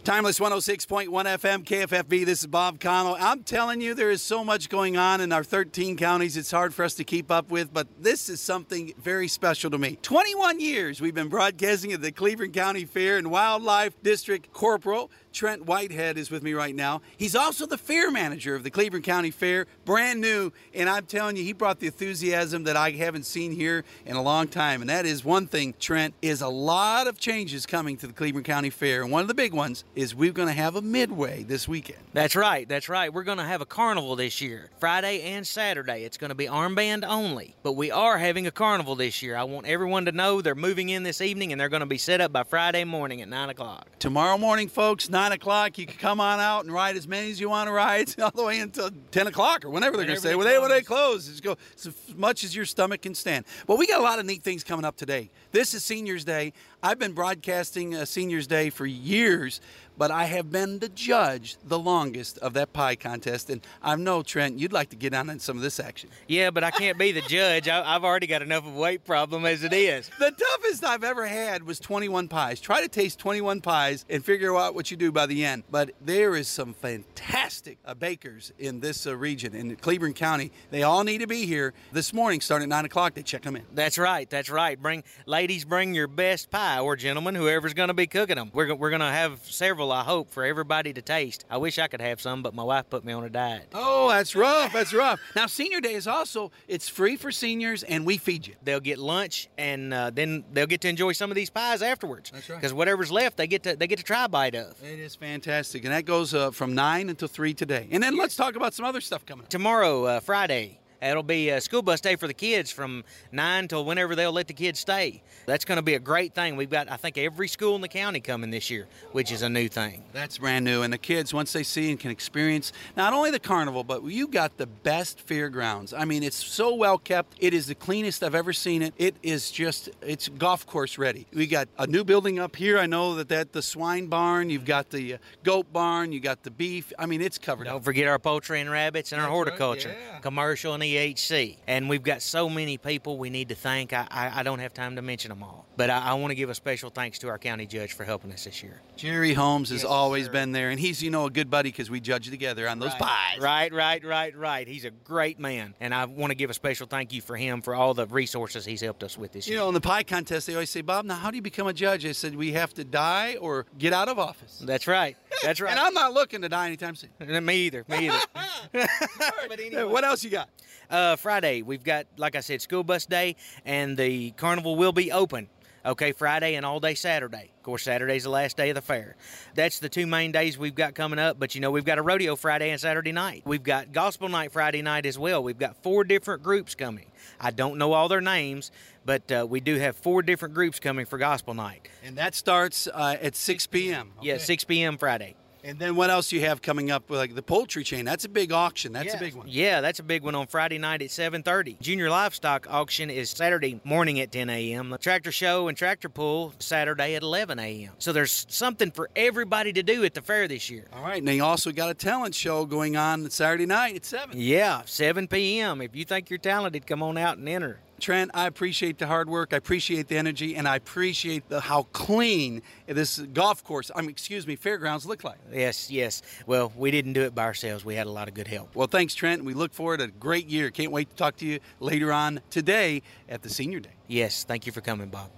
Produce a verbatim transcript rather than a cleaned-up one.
Timeless one oh six point one F M, K F F B. This is Bob Connell. I'm telling you, there is so much going on in our thirteen counties. It's hard for us to keep up with, but this is something very special to me. twenty-one years we've been broadcasting at the Cleveland County Fair and Wildlife District. Corporal Trent Whitehead is with me right now. He's also the fair manager of the Cleveland County Fair, brand new, and I'm telling you, he brought the enthusiasm that I haven't seen here in a long time, and that is one thing, Trent, is a lot of changes coming to the Cleveland County Fair, and one of the big ones is we're going to have a midway this weekend. That's right, that's right. We're going to have a carnival this year, Friday and Saturday. It's going to be armband only, but we are having a carnival this year. I want everyone to know they're moving in this evening, and they're going to be set up by Friday morning at nine o'clock. Tomorrow morning, folks, nine o'clock, you can come on out and ride as many as you want to ride, all the way until ten o'clock or whenever they're going to say. Well, they, when they close, just go as much as your stomach can stand. Well, we got a lot of neat things coming up today. This is Seniors Day. I've been broadcasting uh, Seniors Day for years, but I have been the judge the longest of that pie contest, and I know, Trent, you'd like to get on in some of this action. Yeah, but I can't be the judge. I, I've already got enough of a weight problem as it is. The toughest I've ever had was twenty-one pies. Try to taste twenty-one pies and figure out what you do by the end. But there is some fantastic uh, bakers in this uh, region, in Cleveland County. They all need to be here this morning, starting at nine o'clock. They check them in. That's right, that's right. Bring Ladies, bring your best pie, or gentlemen, whoever's going to be cooking them. We're, we're going to have several, I hope, for everybody to taste. I wish I could have some, but my wife put me on a diet. Oh, that's rough. That's rough. Now, Senior Day is also, it's free for seniors, and we feed you. They'll get lunch, and uh, then they'll get to enjoy some of these pies afterwards. That's right. Because whatever's left, they get to they get to try a bite of. It is fantastic, and that goes uh, from nine until three today. And then let's talk about some other stuff coming up. Tomorrow, uh, Friday. It'll be a school bus day for the kids from nine till whenever they'll let the kids stay. That's going to be a great thing. We've got, I think, every school in the county coming this year, which is a new thing. That's brand new. And the kids, once they see and can experience not only the carnival, but you got the best fairgrounds. I mean, it's so well kept. It is the cleanest I've ever seen it. It is just, it's golf course ready. We got a new building up here. I know that that the swine barn. You've got the uh, goat barn. You got the beef. I mean, it's covered Don't up. forget our poultry and rabbits and our That's horticulture, right, yeah. commercial and E H C. And we've got so many people we need to thank. I, I, I don't have time to mention them all. But I, I want to give a special thanks to our county judge for helping us this year. Jerry Holmes has Yes, always sir. been there, and he's, you know, a good buddy because we judge together on those right. pies. Right, right, right, right. He's a great man. And I want to give a special thank you for him for all the resources he's helped us with this You year. know, in the pie contest, they always say, Bob, now how do you become a judge? I said, we have to die or get out of office. That's right. That's right. And I'm not looking to die anytime soon. Me either. Me either. But anyway. What else you got? Uh, Friday, we've got, like I said, school bus day, and the carnival will be open. Okay, Friday and all day Saturday. Of course, Saturday's the last day of the fair. That's the two main days we've got coming up. But, you know, we've got a rodeo Friday and Saturday night. We've got gospel night Friday night as well. We've got four different groups coming. I don't know all their names, but uh, we do have four different groups coming for gospel night. And that starts uh, at six p.m. Okay. Yeah, six p.m. Friday. And then what else you have coming up? Like the poultry chain. That's a big auction. That's yeah. a big one. Yeah, that's a big one on Friday night at seven thirty. Junior Livestock Auction is Saturday morning at ten a.m. The Tractor Show and Tractor Pull Saturday at eleven a.m. So there's something for everybody to do at the fair this year. All right. And they also got a talent show going on Saturday night at seven. Yeah, seven p.m. If you think you're talented, come on out and enter. Trent, I appreciate the hard work. I appreciate the energy, and I appreciate the, how clean this golf course, I mean, excuse me, fairgrounds look like. Yes, yes. Well, we didn't do it by ourselves. We had a lot of good help. Well, thanks, Trent. We look forward to a great year. Can't wait to talk to you later on today at the Senior Day. Yes, thank you for coming, Bob.